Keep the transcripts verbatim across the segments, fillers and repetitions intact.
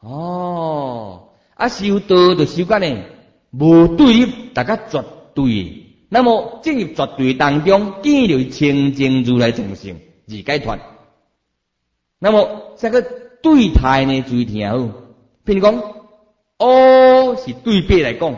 哦，啊修道就修干呢，无对立，大家绝对。那么进入绝对当中，见到清净如来众生而解脱。那么这个对态呢，注意听好。譬如讲，乌是对白来讲，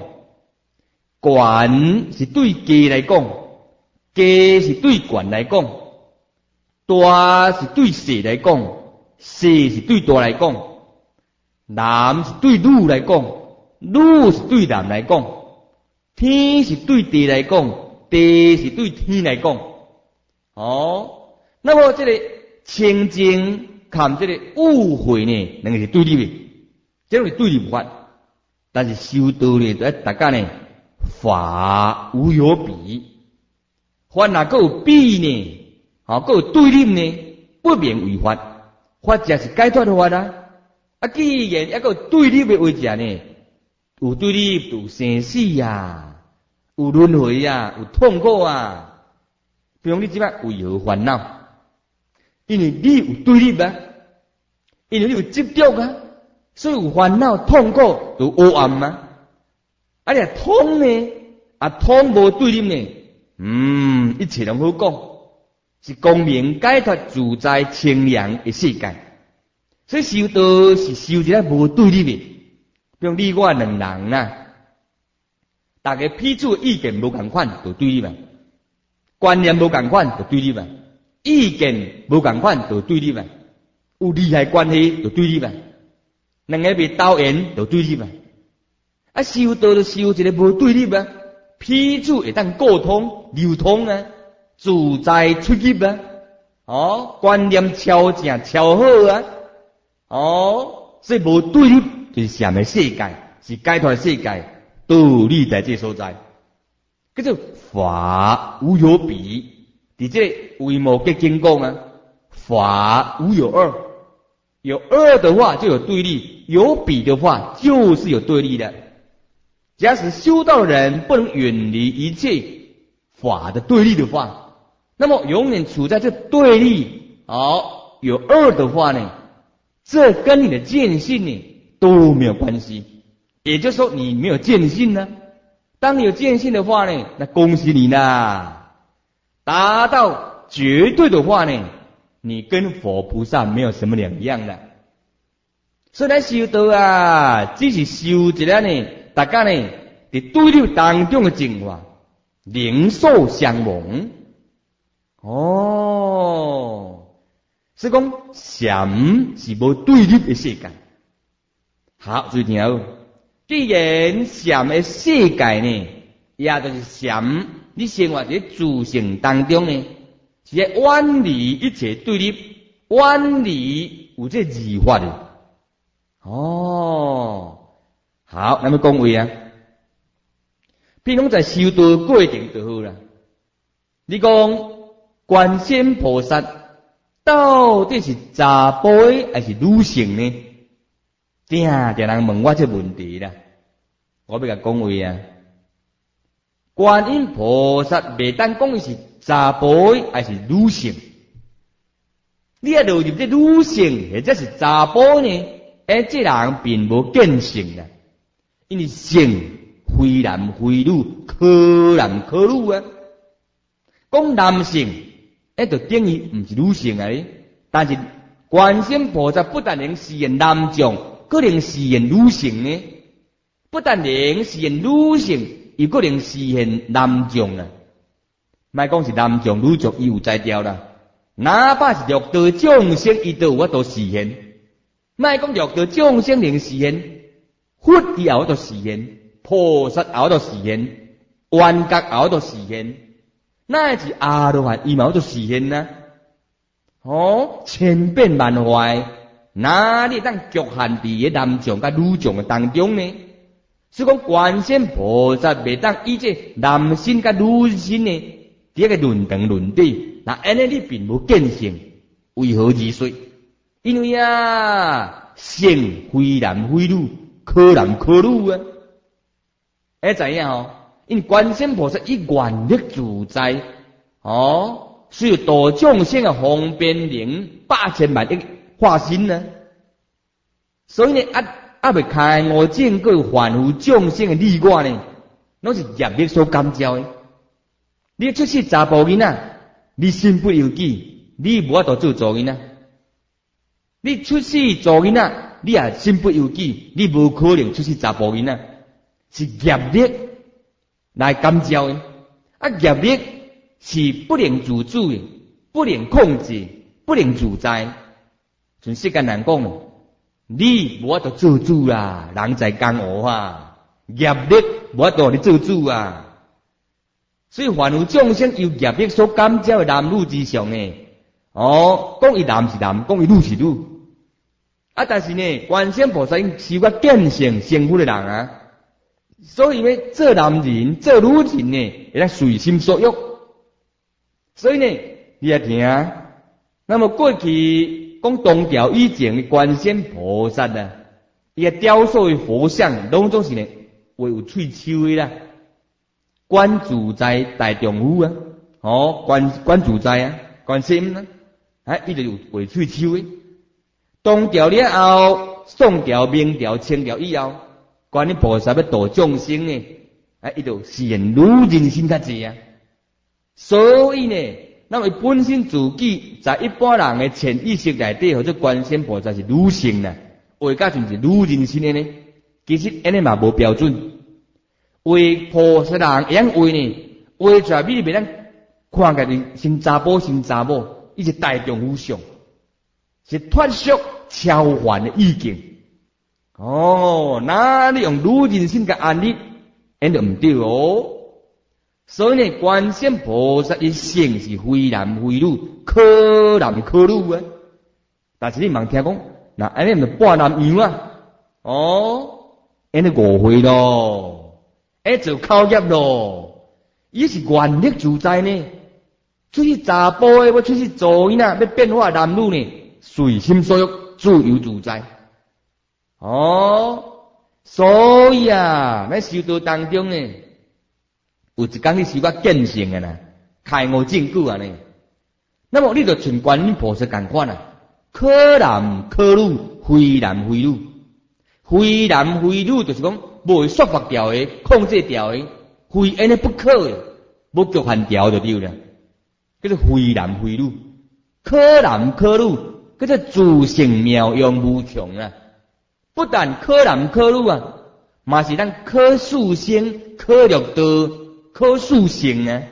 悬是对低来讲，低是对悬来讲，大是对小来讲，小是对大来讲，男是对女来讲，女是对男来讲，天是对地来讲，地是对天来讲。哦，那么这个清净看这个误会呢，两个是对立的，这种是对立法。但是修道呢，在大家呢，法无有比，法哪个有比呢？啊，个有对立呢？不免为法，法则是解脱的法啦。啊，既然一个对立的为者呢，有对立，有生死呀，有轮回呀，有痛苦啊。比如你即摆为何烦恼？因为你有对立啊，因为你有执着啊，所以有烦恼、痛苦、有黑暗啊。啊，你通呢？啊，通无对立呢？嗯，一切拢好讲，是光明解脱、自在、清凉的世界。所以修道是修一个无对立的，比如你我两人啊，大家批注意见无共款，就对立嘛；观念无共款，就对立嘛；意见无共款，就对立嘛；有利害关系，就对立嘛；两个别斗言，就对立嘛。啊，修道就修一个无对立啊，批注会当沟通、流通啊，自在出入啊，哦，观念超正超好啊。哦，所以无对立就是什么世界，是解脱的世界，道理在这所在，叫做法无有比。伫这维摩诘经讲啊，法无有二，有二的话就有对立，有比的话就是有对立的。假使修道人不能远离一切法的对立的话，那么永远处在这对立，哦，有二的话呢？这跟你的见性呢都没有关系，也就是说你没有见性呢。当你有见性的话呢，那恭喜你啦，达到绝对的话呢，你跟佛菩萨没有什么两样的。所以来修道啊，只是修一个呢，大家呢在对立当中的情况，灵受相蒙。哦。是讲禅是无对立的世界。好，注意听好。既然禅的世界呢，也就是禅，你生活在自性当中呢，是在远离一切对立，远离有这二法的。哦，好，那么讲话啊，譬如在修道过程就好啦。你讲观世音菩萨。到底是查甫的还是女性呢？定定人问我这问题啦，我要甲讲话啊。观音菩萨袂当讲伊是查甫的还是女性，你要落入这女性或者是查甫呢？哎，这人并无见性啦，因为性非男非女，可男可女啊。讲男性。那就等于唔是女性啊！但是观世音菩萨不但能示现男众，可能示现女性呢。不但能示现女性，又可能示现男众啊。莫讲是男众女众，伊有才调啦。哪怕是六道众生，伊都有法度示现。莫讲六道众生能示现，佛伊也有法度示现，菩萨也有法度示现，冤觉也有法度示现。那是阿罗汉，伊嘛就实现啦。哦，千变万化，哪里当局限伫个男众甲女众的当中呢？所以讲观世音菩萨袂当以这男性甲女性呢，伫一个论长论短，那安尼你并无见性，为何而说？因为啊，性非男非女，可男可女啊。会知影哦？因为观世音菩萨以愿力自在，哦，需要度众生的方便灵八千万亿化身呢。 所以呢，啊啊未开悟证，佮有凡夫众生的你我呢，拢是业力所感召的。你出世查甫囡仔，你身不由己，你无法度做做囡仔。你出世做囡仔，你也身不由己，你无可能出世查甫囡仔，是业力来感召的。啊，业力是不能自主的，不能控制，不能自在。像世间人讲，你无法度做主啦，人在江湖啊，业力无法度你做主啊。所以凡夫众生由业力所感召的男女之上呢，哦，讲伊男是男，讲伊女是女。啊，但是呢，观世音菩萨因修个见性成佛的人啊，所以呢，做男人、做女人呢，会当随心所欲。所以呢，你也听。那么过去讲东条以前的观世音菩萨啊，伊个雕塑的佛像，拢总是呢，会有喙鬚的啦。观自在大丈夫啊，哦，观观自在啊，观世音啊，啊，伊就有会喙鬚的。东条了后，宋条、明条、清条以后，观音菩萨要度众生呢，啊，伊就显女人心较济啊。所以呢，那么本身自己在一般人的潜意识内底，或者观世音菩萨是女性啦，画甲就是女人心的呢，其实安尼嘛无标准。为菩萨人会样画呢，画出来比别人看起来像查甫像查某，伊是大丈夫相，是脱俗超凡的意境。哦，那你用女人心甲安利，安就唔对哦。所以呢，观世音菩萨一性是非男非女，可男可女啊。但是你茫听讲，那安尼就半男样啊？哦，安尼误会咯。哎，做口业咯，伊是原力自在呢。出去查甫的，要出去做囡仔，要变化男女呢，随心所欲，自由自在。哦，所以啊，在修道当中呢，有一天你修到见性的啦，开悟证据啊呢。那么你就像观音菩萨同款啊，可男可女，非男非女，非男非女就是讲。无会说服掉的，控制掉的，非安尼不可的，无局限掉就对了。叫做非男非女，可男可女，叫做自性妙用无穷啊！不但可男可女啊，嘛是咱可塑性、可乐道、可塑性啊！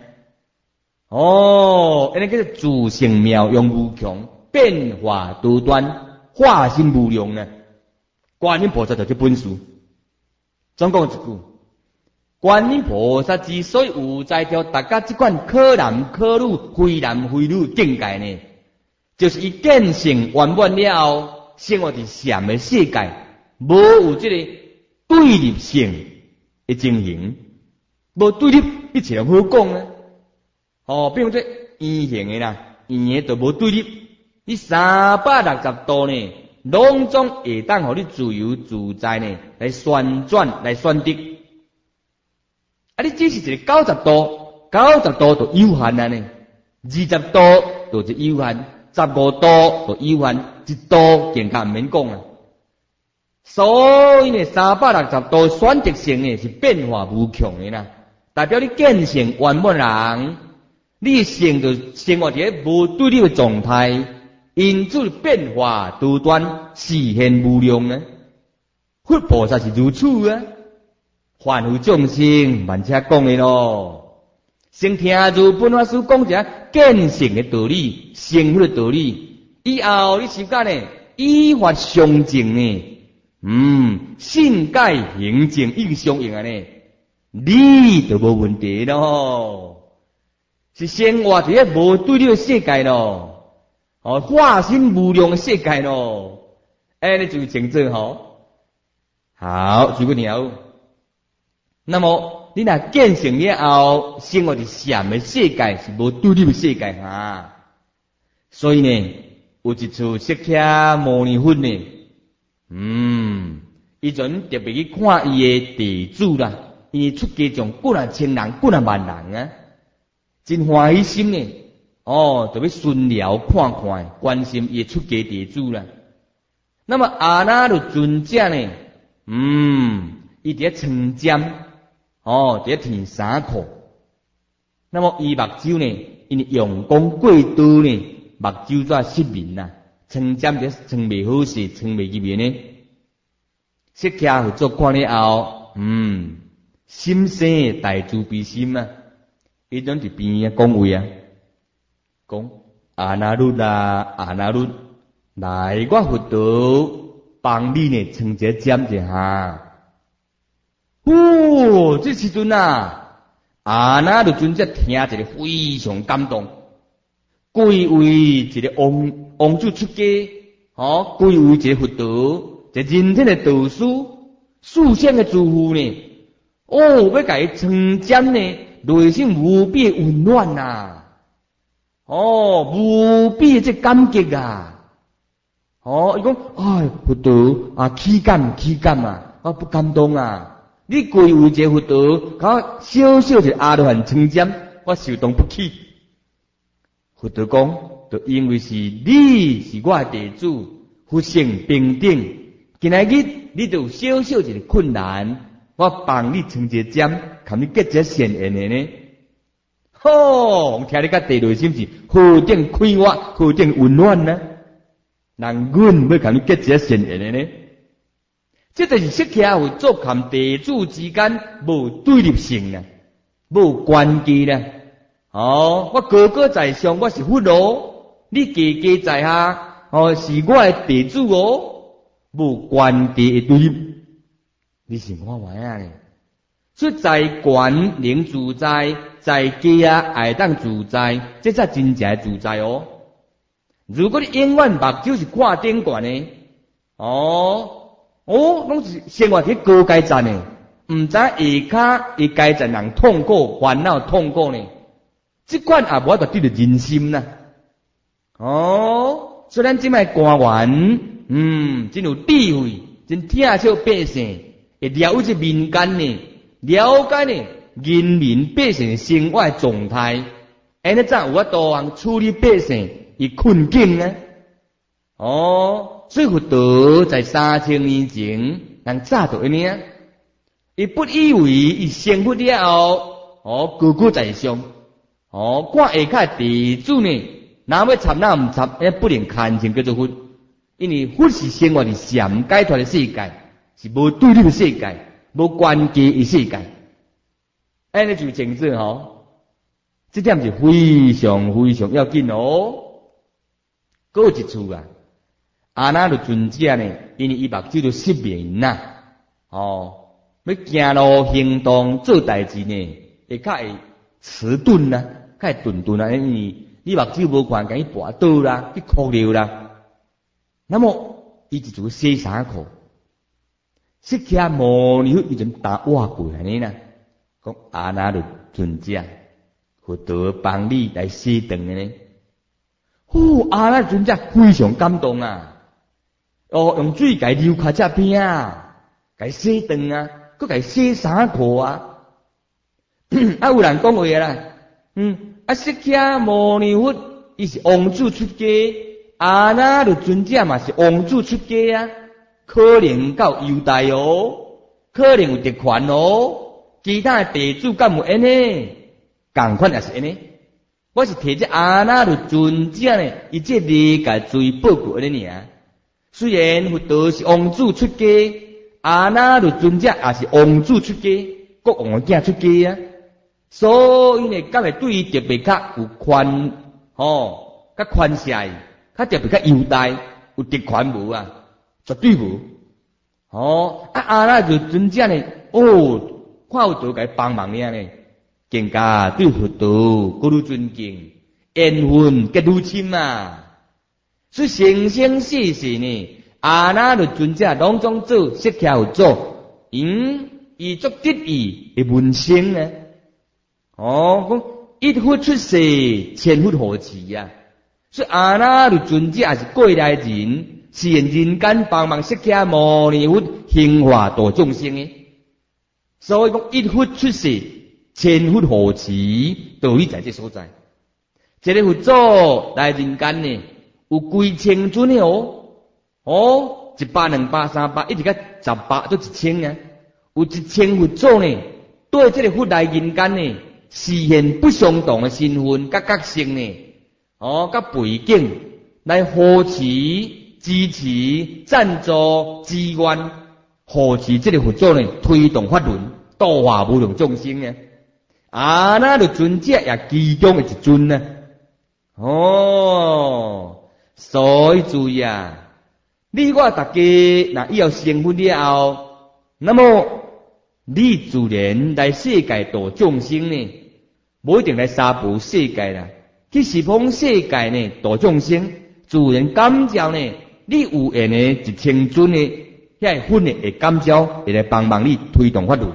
哦，安尼叫做自性妙用无穷，变化多端，化身无量啊！观音菩萨就这本事。总讲一句，观音菩萨之所以有在条大家这款可男可女、非男非女境界呢，就是伊见性圆满了后，生活伫禅的世界，无有这个对立性的情形，无对立，一切拢好讲啊。哦，比如说圆形的啦，圆的就无对立，你三百六十度呢？拢总会当互你自由自在呢，来旋转来选择。啊，你只是一个九十度，九十度就有限啊呢，二十度就是有限，十五度就有限，一度更加唔免讲啊。所以呢，三百六十度选择性呢是变化无穷的啦，代表你见性圆满人，你性就生活伫个无对立的状态。因此变化多端，视现无量啊！佛菩萨是如此啊，凡夫众生慢且讲的咯。先听住本法师讲一下见性的道理、成佛的道理，以后你修干呢，依法相证呢，嗯，性解行证应相应啊呢，你就无问题咯。是生活伫个无对立的世界咯。哦，化身无量的世界咯，哎，你就清楚吼。好，如果你要，那么你若见性了后，生活伫禅的世界是无对立的世界哈。所以呢，有一次释迦牟尼佛呢，嗯，伊阵特别去看伊的弟子啦，伊出家众几若千人，几若万人啊，真欢喜心呢。哦，就要顺了看看，关心伊出家弟子啦。 那么阿那律尊者呢，嗯，伊伫咧称尖，哦，伫咧天三苦。那么伊目睭呢，因为用功过度呢，目睭煞失明呐，称尖伫称未好势，称未入面呢。释迦佛祖看了后，嗯，心生大慈悲心啊，伊拢伫边啊讲话啊，讲阿那律啊，阿那律。来，我佛陀帮你呢，称一个尖一下。哦，这时阵啊，阿那律尊者听一个非常感动，归为一个王王主出家，哦，归为一个佛陀，一个人天的导师，殊胜的祝福呢。哦，要甲伊称尖呢，内心无比温暖呐，哦，无比这感激啊。哦，伊讲，哎，佛陀啊，起感起感啊，我不感动啊！你归为一个佛陀，甲我小小一个阿罗汉称赞，我受动不起。佛陀讲，就因为是你是我的弟子，佛性平等，今仔日你就有小小一个困难，我帮你称一个赞，看你结一个善缘的呢。吼，听你甲地内心是何等快活，何等温暖呢？人阮要甲你结一个善缘的呢？这就是释迦佛祖含弟子之间无对立性啦，无关系啦。哦，我高高在上，我是佛哦；你低低在下，哦，是我的弟子哦，无关系的对立。你是我玩啊呢？所以在权能自在，在家啊爱当自在，这才真正自在哦。如果你永远目睭是看顶悬的，哦哦，拢是生活伫高阶站的，毋知下骹下阶站人痛苦、烦恼、痛苦呢？即款也无法度得到人心呐。哦，虽然即摆官员，嗯，真有智慧，真疼惜百姓，会了解民间呢，了解呢人民百姓的生活状态，安尼怎有法度通处理百姓？伊困境呢？哦，所以佛陀在三千年前，人早就安尼啊。伊不以为伊成佛了后，哦，高高在上，哦，看下骹弟子呢，哪要插哪毋插，也不能看成叫做佛，因为佛是生活伫禅解脱的世界，是无对立的世界，无关系的世界。安尼就正正吼，这点是非常非常要紧哦。还有一处啊，阿那律尊者呢，因为伊目睭就失明呐，哦，要行路行动做代志呢，会较会迟钝啦，较会顿顿啊，因为你目睭无看，甲伊跋倒啦，去哭流啦。那么伊就做洗衫裤，释迦牟尼佛已经打瓦过安尼啦，讲阿那律尊者，佛陀帮你来洗肠的呢。哦，阿那尊者非常感动啊！哦，用水甲流脚趾边啊，甲洗肠啊，佮甲洗衫裤啊。啊，有人讲话啦，嗯，啊，释迦牟尼佛伊是王子出家，阿那律尊者嘛是王子出家啊，可能到犹大哦，可能有特权哦，其他的弟子敢有安尼？共款也是安尼。我是提这阿那律尊者呢，伊这理解最宝贵的呢。虽然佛陀是王子出家，阿那律尊者也是王子出家，国王囝出家啊。所以呢，敢会对伊特别较有宽吼，较宽赦，较特别较优待，有特权无啊？绝对无。哦，啊阿那律尊者呢，哦，看佛陀甲伊帮忙了呢。更加对佛陀更愈尊敬，缘分更愈深啊！所以生生世世呢，阿那律尊者拢总做释迦佛祖，因伊足得意的文声呢。哦，讲一佛出世，千佛护持啊！所以阿那律尊者也是过来人，是人人间帮忙释迦牟尼佛兴化度众生的。所以讲一佛出世。千佛护持，道理在这所在。这个佛祖来人间呢，有几千尊的哦，哦， 一百、两百、三百，一直到十百到一千啊，有一千佛祖呢，对这个佛来人间呢，实现不相同的身份、甲角色呢，哦，甲背景来扶持、支持、赞助、支援、扶持这个佛祖呢，推动法轮，度化无量众生呢。啊，那就尊者也其中的一尊呢。哦，所以注意啊，你我大家那以后成佛了后，那么你自然来世界度众生呢，不一定来三步世界啦，去十方世界呢度众生，自然感召呢，你有缘的一千尊呢，遐分的会感召，会来帮忙你推动法轮。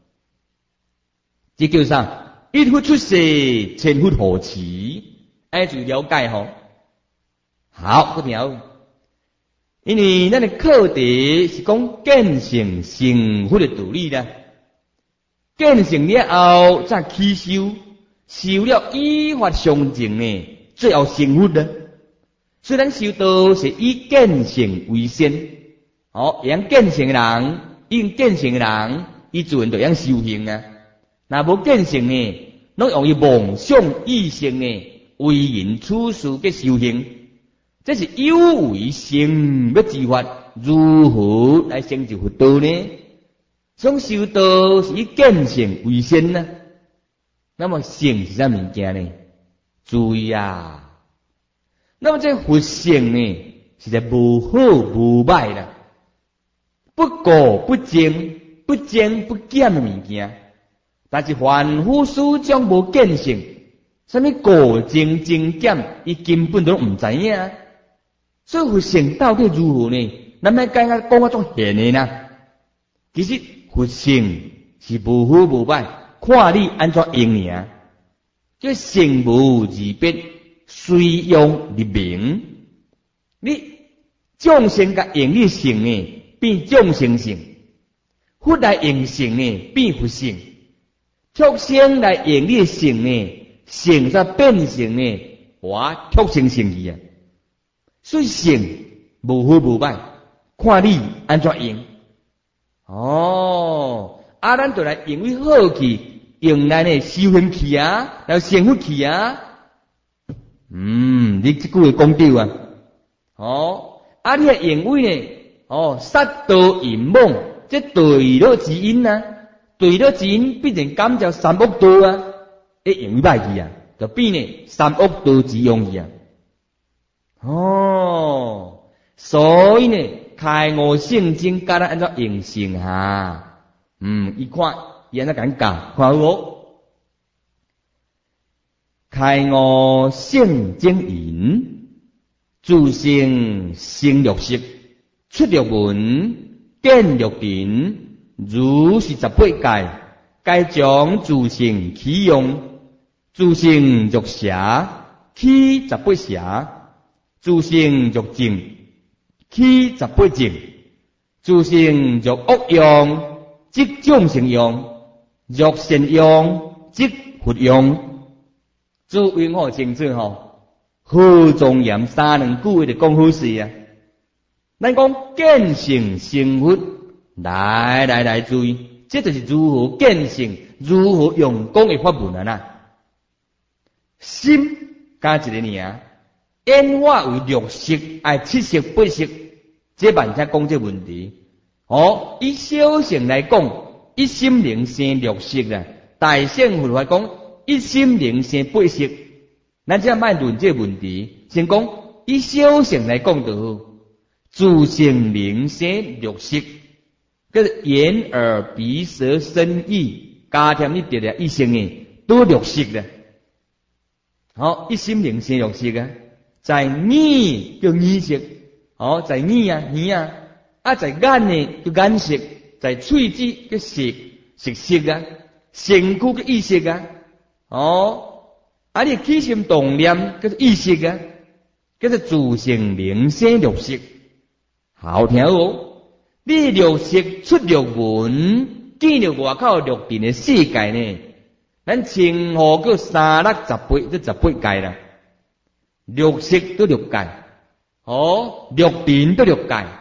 这叫啥？一佛出世，千佛护持，爱就了解吼。好，不条，因为咱的课题是讲见性成佛的道理啦。见性了后，再起修，修了依法相正呢，最后成佛啦。虽然修道是以见性为先，哦，养见性的人，用见性的人，伊自然就养修行啊。那无见性呢，拢用伊妄想意识呢，为人处事嘅修行，这是有违成佛之法，如何来成就佛道呢？种修道是以见性为先呢。那么性是啥物件呢？注意啊！那么这佛性呢，是在无好无歹啦，不过不精、不精不减的物件。但是凡夫师将无见性，什么过精精减，伊根本都唔知影。所以佛性到底如何呢？咱要讲啊，讲啊种现的啦。其实佛性是无好无歹，看你安怎用尔。这性无二别，随用立名。你众生甲用你性呢，变众生性；佛来用性呢，变佛性。畜生来用你性呢，性则变成呢，我畜生性去啊。所以性无好无歹，看你安怎用。哦，啊，咱就来用为好去，用来呢修行去啊，来成佛去啊。嗯，你这句话讲对啊。哦，啊，你系用为呢，哦，杀盗淫妄，这对了之因啊。对了之因必然感召三恶道啊，一用为歹去啊，就变呢三恶道之用去啊。哦，所以呢，开悟圣经教咱安怎用性哈？嗯，一看伊安怎讲教，看有无？开悟圣经言，自性生六识，出六闻，见六尘。如是十八界，该将自性起用，自性作邪，起十八邪；自性作正，起十八正；自性作恶用，即众生用；作善用，即佛用。诸位好清楚吼，好庄严三两句话就讲好势啊。咱讲见性成佛。来来来，注意，这就是如何见性，如何用功的法门啊！呐，心加一个尔，演化为六识，爱七识八识，这慢才讲这问题。哦，以小乘来讲，一心灵生六识啦；大乘佛法讲，一心灵生八识。咱这卖论这问题，先讲以小乘来讲就好，自性灵生六识。个眼耳鼻舌身意加添一点点一性呢，都六识的。好，一心灵生六识啊，在耳叫耳识，好，在耳啊耳啊，啊在眼呢叫眼识，在喙齿叫食食识啊，身躯叫意识啊，哦，啊你起心动念叫做意识啊，叫做自性灵生六识，好听哦。你六识出六闻，见了外口六尘的世界呢？咱称呼叫三六十八，这十八界啦。六识都六界，哦，六尘都六界，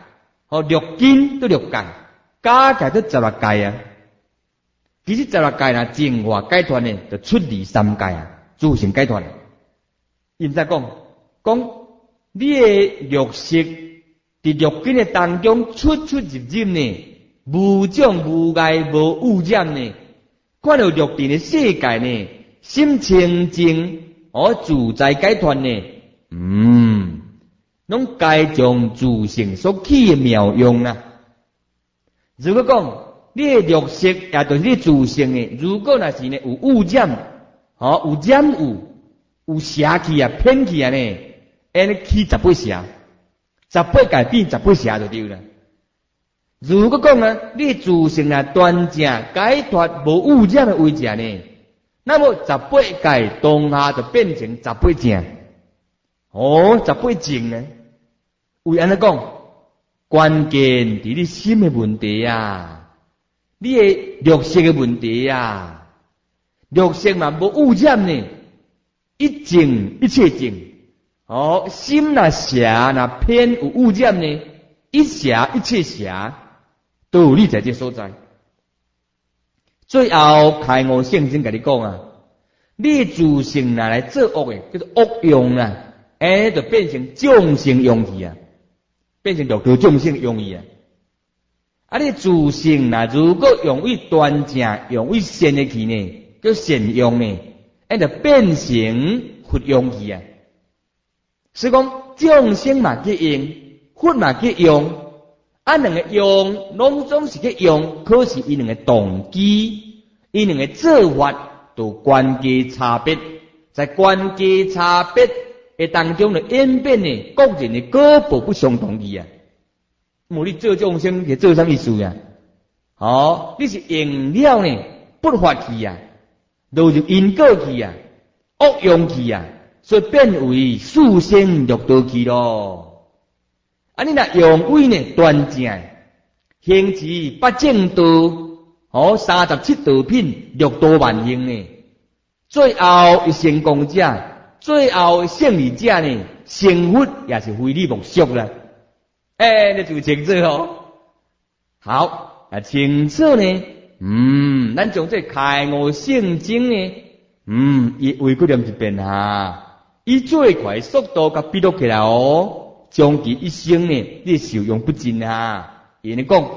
哦，六根都六界，加起来都十六界啊。其实十六界呐，净化解脱呢，就出离三界啊，自性解脱。因在讲，讲你的六识伫六根的当中出出入入呢，无障无碍无污染呢，看到六尘的世界呢，心清净，哦，自在解脱呢，嗯，拢该将自性所起的妙用啊。如果讲你的六识也就是你自性的，如果若是呢有污染，哦，有染污，有邪气啊、偏气啊呢，安尼起十八邪，十八界变十八邪就对了。如果讲啊，你自性啊端正解脱无污染的为者呢，那么十八界当下就变成十八正，哦，十八正呢？为安尼讲，关键伫你心的问题啊。你的六识的问题啊，六识嘛无污染呢，一净一切净。哦，心若邪若偏有污染呢，一邪一切邪，都有你在这所在。最后开悟圣经甲你讲啊，你自性拿来做恶的，叫做恶用啊，哎，就变成众生用去啊，变成六道众生用意啊。啊！你自性呐，如果用于端正、用于善的去呢，叫善用呢，那就变成佛用去啊。所以讲众生嘛去用，佛嘛去用，啊两个用，拢总是去用，可是伊两个动机，伊两个做法都关键差别，在关键差别的当中的演变呢，各人的果报不相同去啊。无你做众生是做啥意思呀？哦，你是用了呢，不法去啊，都是因果去啊，恶用去啊，所以变为四生六道去咯。啊，你若用为呢端正，行持八正道，哦，三十七道品，六道万行呢，最后一成功者，最后胜利者呢，成佛也是非你莫属啦。哎，那就清楚哦。好啊，清楚呢。嗯，咱从这开悟圣经呢，嗯，伊为过念一遍哈，伊最快速度甲笔录起来哦，将其一生呢，你受用不尽啊。伊呢讲，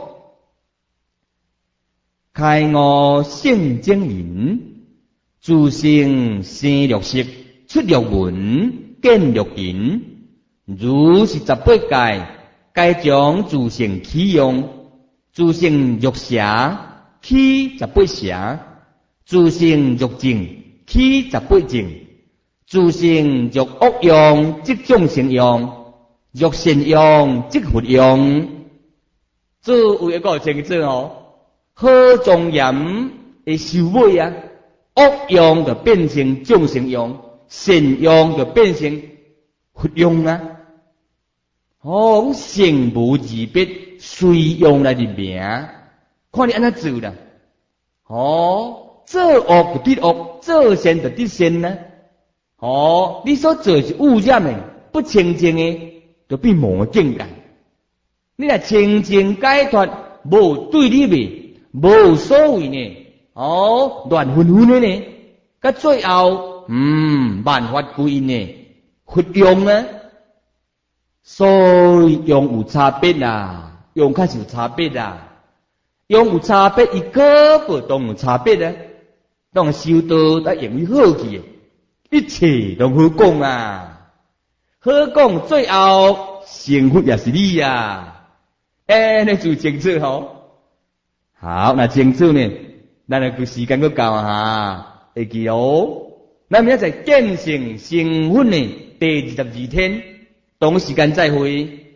开悟圣经云，自性生六识，出六闻，见六尘，如是十八界。该将自性起用，自性欲邪起十八邪，自性欲净起十八净，自性欲恶用即众生用，欲善用即佛用。这有一个清楚哦，好庄严的修尾啊，恶用就变成众生用，善用就变成佛用啊。哦，性无二别，随用来的名，看你安怎做啦。哦，做恶就得恶，做善就得善呢。哦，你所做是污染的、不清净的，就变无境界。你若清净解脱，无对立的，无所谓呢。哦，乱纷纷的呢，到最后，嗯，万法归因呢，佛用呢。所以用有差别啦，用较是有差别啦，用有差别，伊果报当有差别啊。当修道得用于好去，一切都好讲啊，好讲最后成佛也是你啊，哎，那就清楚吼。好，那清楚呢，咱来个时间够够啊，会记哦。咱明仔载见性成佛呢，第二十二天。同时间再会。